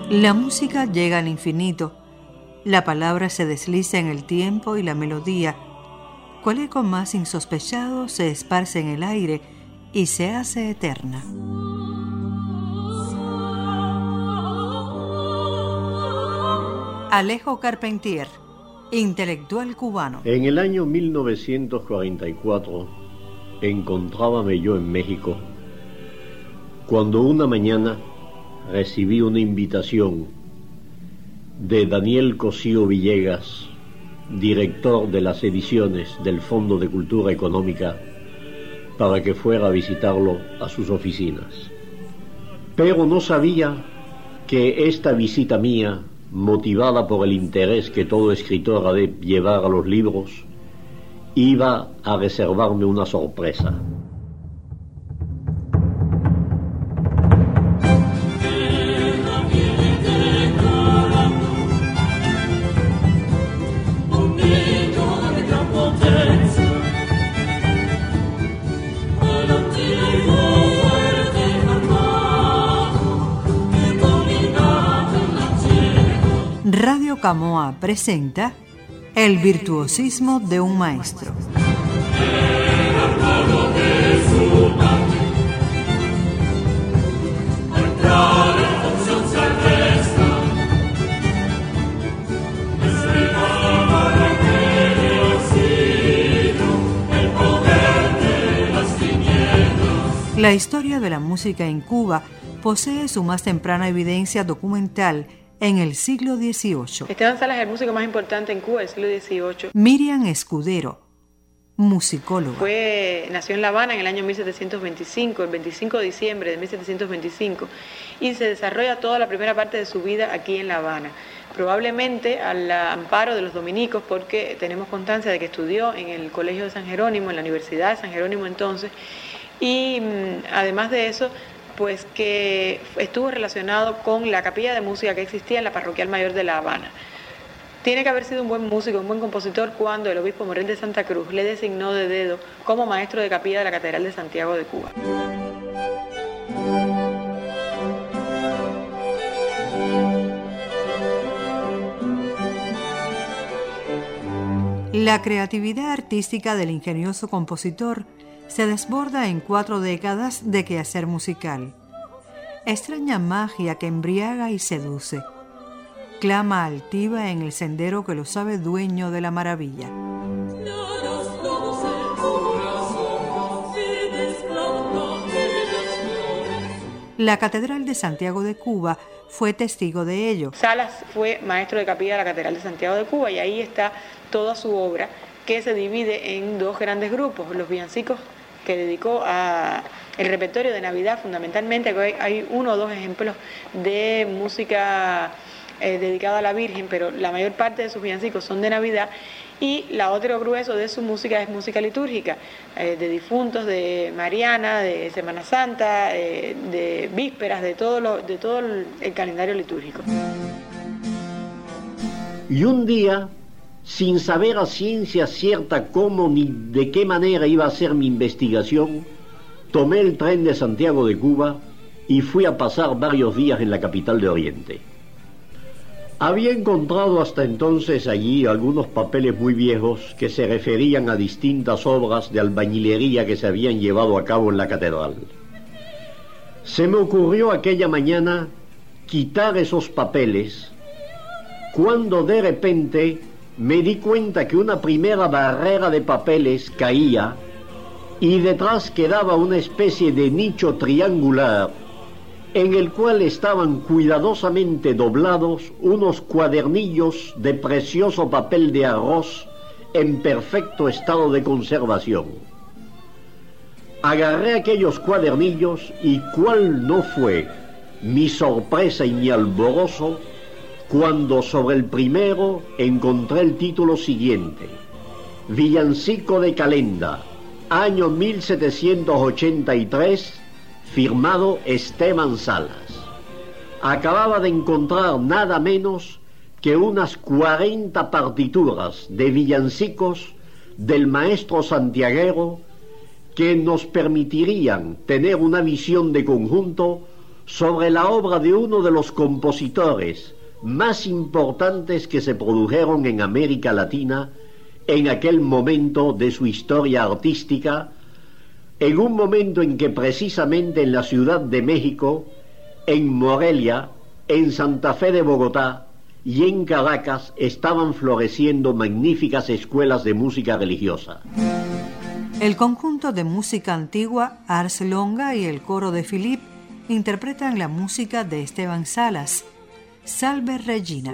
La música llega al infinito, la palabra se desliza en el tiempo y la melodía, cual eco más insospechado, se esparce en el aire y se hace eterna. Alejo Carpentier, intelectual cubano. En el año 1944 encontrábame yo en México cuando una mañana recibí una invitación de Daniel Cosío Villegas, director de las ediciones del Fondo de Cultura Económica, para que fuera a visitarlo a sus oficinas. Pero no sabía que esta visita mía, motivada por el interés que todo escritor ha de llevar a los libros, iba a reservarme una sorpresa. Radio Camoa presenta El virtuosismo de un maestro. La historia de la música en Cuba posee su más temprana evidencia documental en el siglo XVIII. Esteban Salas es el músico más importante en Cuba del siglo XVIII. Miriam Escudero, musicóloga. Nació en La Habana en el año 1725, el 25 de diciembre de 1725, y se desarrolla toda la primera parte de su vida aquí en La Habana. Probablemente al amparo de los dominicos, porque tenemos constancia de que estudió en el Colegio de San Jerónimo, en la Universidad de San Jerónimo entonces, y además de eso, pues que estuvo relacionado con la capilla de música que existía en la Parroquial Mayor de La Habana. Tiene que haber sido un buen músico, un buen compositor, cuando el obispo Morel de Santa Cruz le designó de dedo como maestro de capilla de la Catedral de Santiago de Cuba. La creatividad artística del ingenioso compositor se desborda en 4 décadas de quehacer musical. Extraña magia que embriaga y seduce. Clama altiva en el sendero que lo sabe dueño de la maravilla. La Catedral de Santiago de Cuba fue testigo de ello. Salas fue maestro de capilla de la Catedral de Santiago de Cuba y ahí está toda su obra, que se divide en 2 grandes grupos: los villancicos, que dedicó a el repertorio de Navidad fundamentalmente. Hay 1 o 2 ejemplos de música dedicada a la Virgen, pero la mayor parte de sus villancicos son de Navidad, y la otro grueso de su música es música litúrgica, de difuntos, de Mariana, de Semana Santa, de vísperas, de todo el calendario litúrgico. Y un día, sin saber a ciencia cierta cómo ni de qué manera iba a ser mi investigación, tomé el tren de Santiago de Cuba y fui a pasar varios días en la capital de Oriente. Había encontrado hasta entonces allí algunos papeles muy viejos que se referían a distintas obras de albañilería que se habían llevado a cabo en la catedral. Se me ocurrió aquella mañana quitar esos papeles, cuando de repente me di cuenta que una primera barrera de papeles caía y detrás quedaba una especie de nicho triangular en el cual estaban cuidadosamente doblados unos cuadernillos de precioso papel de arroz en perfecto estado de conservación. Agarré aquellos cuadernillos y cuál no fue mi sorpresa y mi alborozo cuando sobre el primero encontré el título siguiente: Villancico de Calenda, año 1783, firmado Esteban Salas. Acababa de encontrar nada menos que unas 40 partituras de villancicos del maestro santiaguero que nos permitirían tener una visión de conjunto sobre la obra de uno de los compositores más importantes que se produjeron en América Latina en aquel momento de su historia artística, en un momento en que precisamente en la Ciudad de México, en Morelia, en Santa Fe de Bogotá y en Caracas estaban floreciendo magníficas escuelas de música religiosa. El conjunto de música antigua Ars Longa y el coro de Philippe interpretan la música de Esteban Salas, Salve Regina.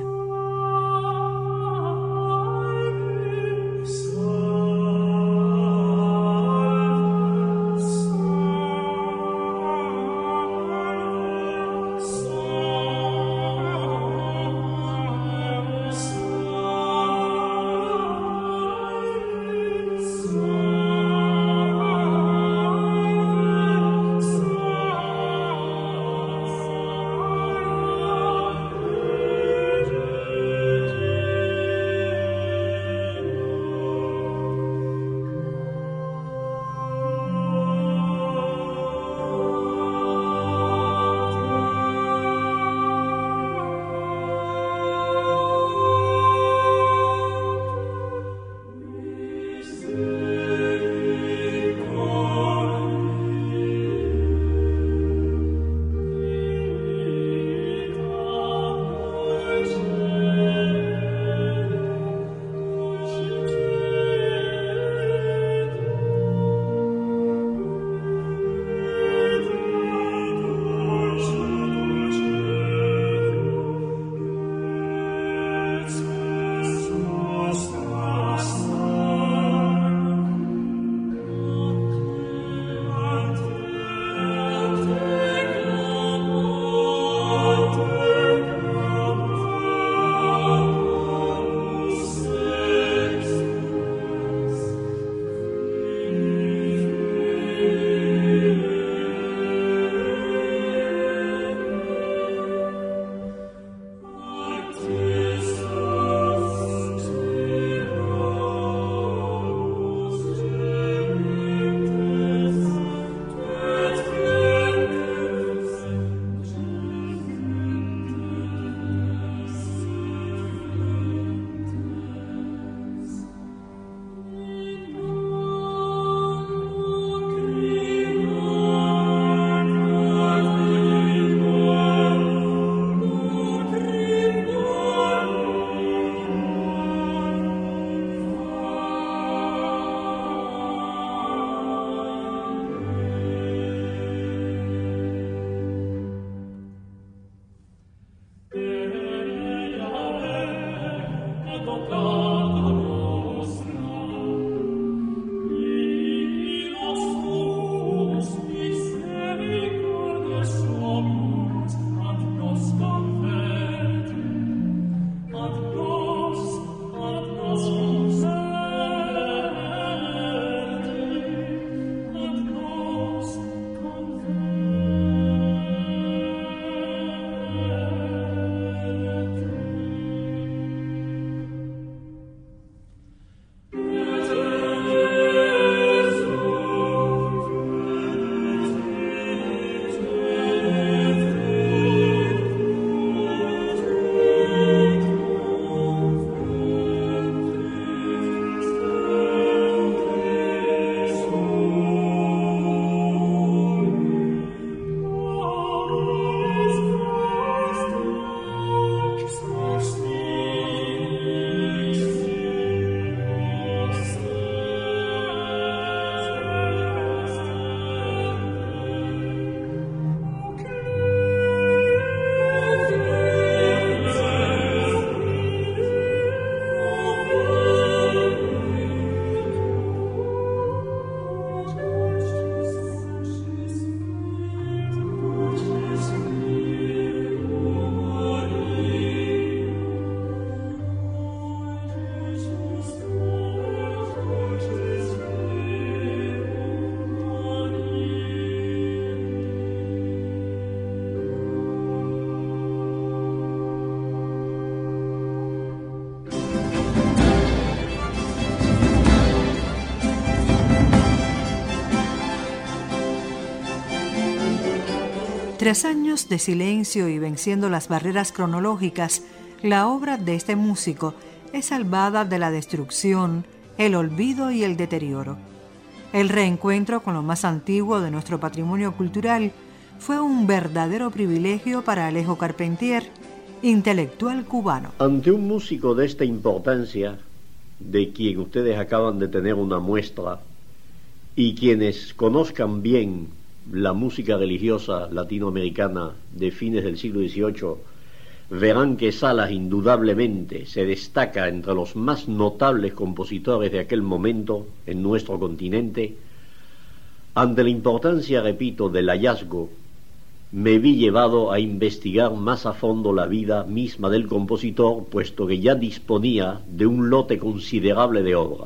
Tras años de silencio y venciendo las barreras cronológicas, la obra de este músico es salvada de la destrucción, el olvido y el deterioro. El reencuentro con lo más antiguo de nuestro patrimonio cultural fue un verdadero privilegio para Alejo Carpentier, intelectual cubano. Ante un músico de esta importancia, de quien ustedes acaban de tener una muestra, y quienes conozcan bien la música religiosa latinoamericana de fines del siglo XVIII, verán que Salas indudablemente se destaca entre los más notables compositores de aquel momento en nuestro continente. Ante la importancia, repito, del hallazgo, me vi llevado a investigar más a fondo la vida misma del compositor, puesto que ya disponía de un lote considerable de obra.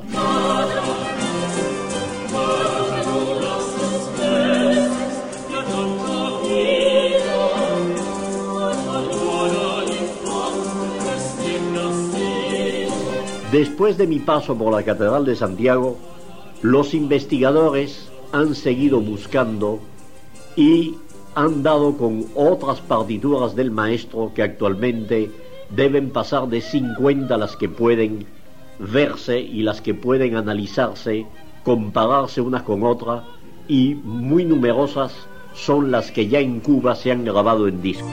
Después de mi paso por la Catedral de Santiago, los investigadores han seguido buscando y han dado con otras partituras del maestro que actualmente deben pasar de 50 las que pueden verse y las que pueden analizarse, compararse unas con otras, y muy numerosas son las que ya en Cuba se han grabado en disco.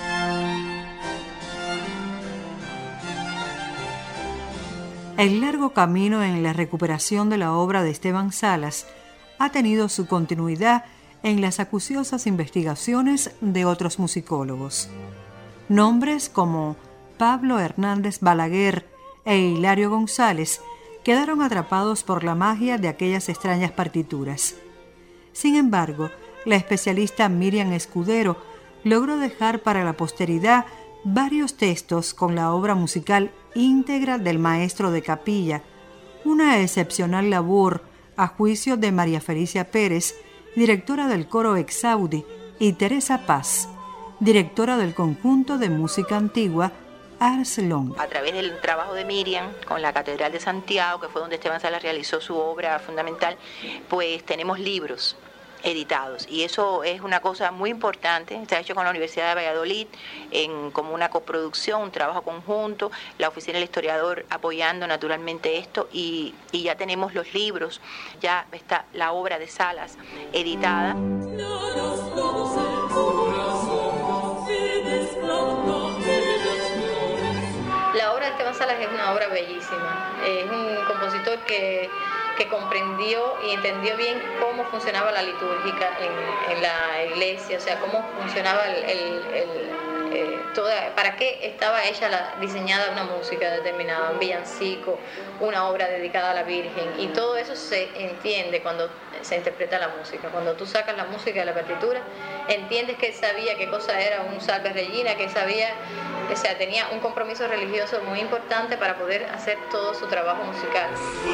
El largo camino en la recuperación de la obra de Esteban Salas ha tenido su continuidad en las acuciosas investigaciones de otros musicólogos. Nombres como Pablo Hernández Balaguer e Hilario González quedaron atrapados por la magia de aquellas extrañas partituras. Sin embargo, la especialista Miriam Escudero logró dejar para la posteridad varios textos con la obra musical íntegra del maestro de capilla, una excepcional labor a juicio de María Felicia Pérez, directora del coro Exaudi, y Teresa Paz, directora del conjunto de música antigua Ars Longa. A través del trabajo de Miriam con la Catedral de Santiago, que fue donde Esteban Salas realizó su obra fundamental, pues tenemos libros editados, y eso es una cosa muy importante. Se ha hecho con la Universidad de Valladolid como una coproducción, un trabajo conjunto, la Oficina del Historiador apoyando naturalmente esto, y ya tenemos los libros, ya está la obra de Salas editada. La obra de Esteban Salas es una obra bellísima, es un compositor que comprendió y entendió bien cómo funcionaba la litúrgica en la iglesia, o sea, cómo funcionaba para qué estaba diseñada una música determinada, un villancico, una obra dedicada a la Virgen, y todo eso se entiende cuando se interpreta la música. Cuando tú sacas la música de la partitura, entiendes que él sabía qué cosa era un Salve Regina, que sabía, o sea, tenía un compromiso religioso muy importante para poder hacer todo su trabajo musical.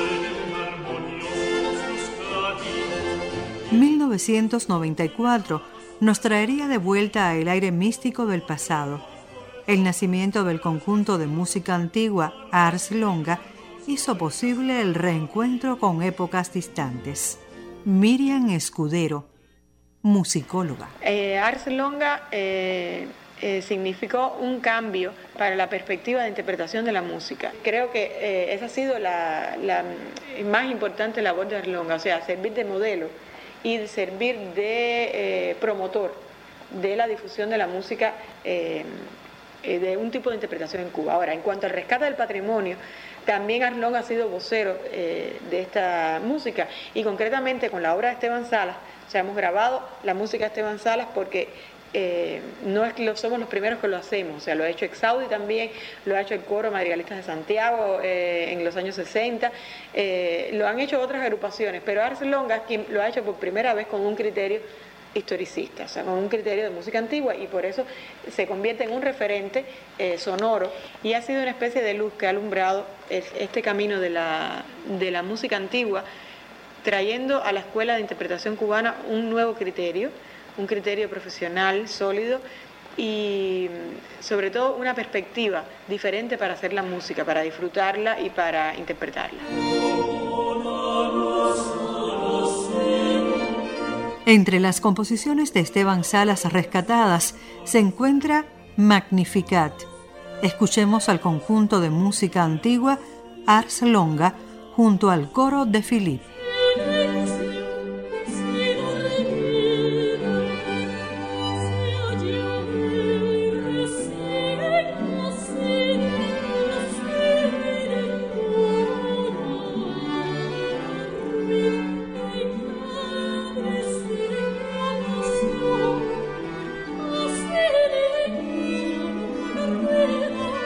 1994 nos traería de vuelta el aire místico del pasado. El nacimiento del conjunto de música antigua Ars Longa hizo posible el reencuentro con épocas distantes. Miriam Escudero, musicóloga. Ars Longa significó un cambio para la perspectiva de interpretación de la música. Creo que esa ha sido la más importante labor de Ars Longa, o sea, servir de modelo y servir de promotor de la difusión de la música de un tipo de interpretación en Cuba. Ahora, en cuanto al rescate del patrimonio, también Ars Longa ha sido vocero de esta música, y concretamente con la obra de Esteban Salas, o sea, hemos grabado la música de Esteban Salas porque no es que somos los primeros que lo hacemos, o sea, lo ha hecho Exaudi también, lo ha hecho el coro Madrigalistas de Santiago en los años 60, lo han hecho otras agrupaciones, pero Ars Longa es quien lo ha hecho por primera vez con un criterio historicista, o sea, con un criterio de música antigua, y por eso se convierte en un referente sonoro, y ha sido una especie de luz que ha alumbrado este camino de la música antigua, trayendo a la escuela de interpretación cubana un nuevo criterio, un criterio profesional, sólido, y sobre todo una perspectiva diferente para hacer la música, para disfrutarla y para interpretarla. Entre las composiciones de Esteban Salas rescatadas se encuentra Magnificat. Escuchemos al conjunto de música antigua Ars Longa junto al coro de Philippe.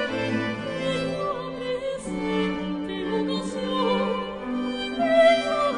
Oh,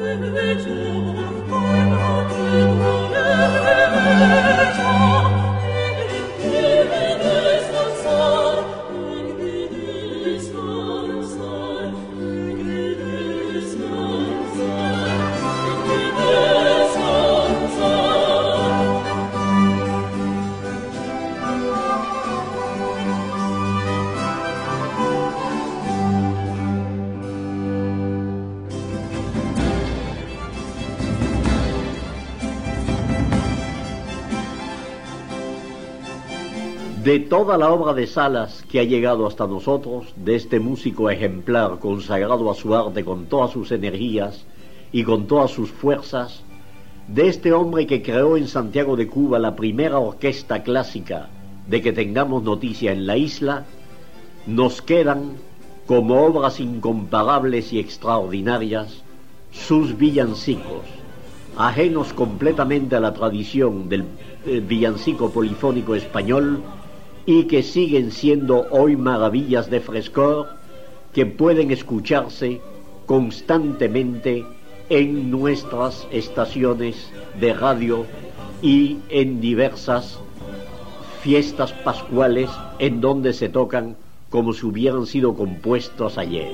De toda la obra de Salas que ha llegado hasta nosotros, de este músico ejemplar consagrado a su arte con todas sus energías y con todas sus fuerzas, de este hombre que creó en Santiago de Cuba la primera orquesta clásica de que tengamos noticia en la isla, nos quedan, como obras incomparables y extraordinarias, sus villancicos, ajenos completamente a la tradición del villancico polifónico español, y que siguen siendo hoy maravillas de frescor que pueden escucharse constantemente en nuestras estaciones de radio y en diversas fiestas pascuales en donde se tocan como si hubieran sido compuestos ayer.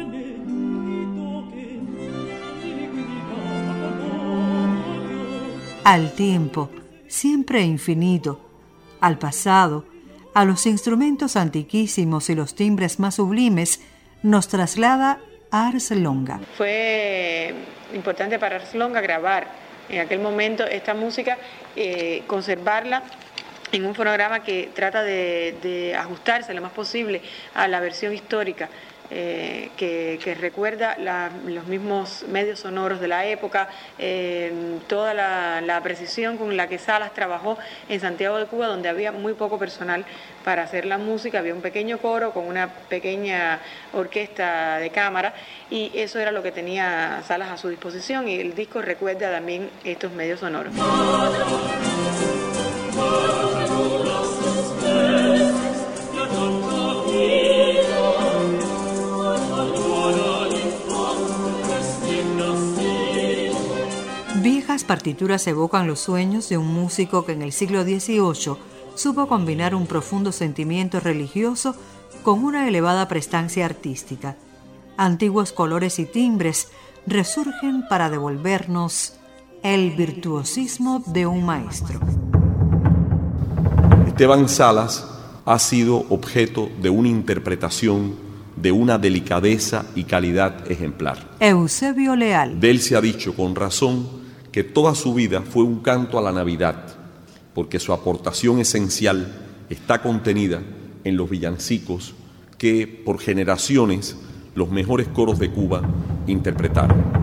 Al tiempo, siempre infinito, al pasado, a los instrumentos antiquísimos y los timbres más sublimes, nos traslada Ars Longa. Fue importante para Ars Longa grabar en aquel momento esta música, conservarla en un fonograma que trata de ajustarse lo más posible a la versión histórica, que recuerda los mismos medios sonoros de la época, toda la precisión con la que Salas trabajó en Santiago de Cuba, donde había muy poco personal para hacer la música, había un pequeño coro con una pequeña orquesta de cámara, y eso era lo que tenía Salas a su disposición, y el disco recuerda también estos medios sonoros. Viejas partituras evocan los sueños de un músico que en el siglo XVIII supo combinar un profundo sentimiento religioso con una elevada prestancia artística. Antiguos colores y timbres resurgen para devolvernos el virtuosismo de un maestro. Esteban Salas ha sido objeto de una interpretación de una delicadeza y calidad ejemplar. Eusebio Leal. De él se ha dicho con razón que toda su vida fue un canto a la Navidad, porque su aportación esencial está contenida en los villancicos que por generaciones los mejores coros de Cuba interpretaron.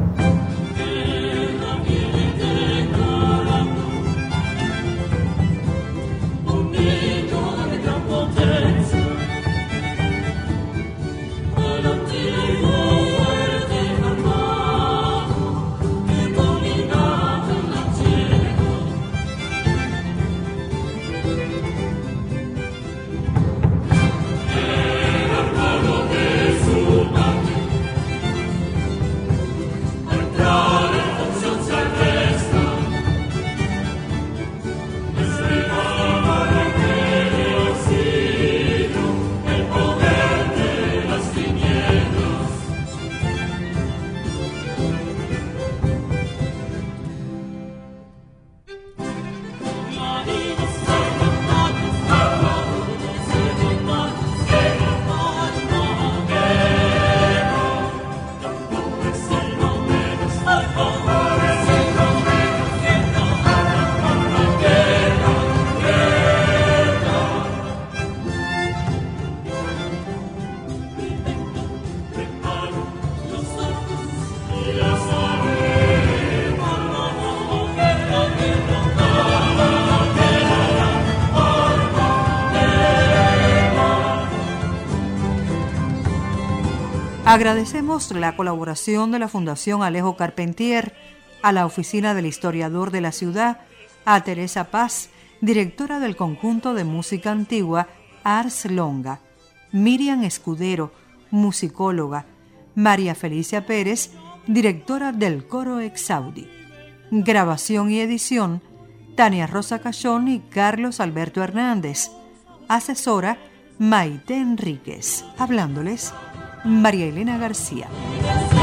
Agradecemos la colaboración de la Fundación Alejo Carpentier, a la Oficina del Historiador de la Ciudad, a Teresa Paz, directora del Conjunto de Música Antigua Ars Longa, Miriam Escudero, musicóloga, María Felicia Pérez, directora del coro Exaudi. Grabación y edición, Tania Rosa Cachón y Carlos Alberto Hernández. Asesora, Maite Enríquez. Hablándoles, María Elena García.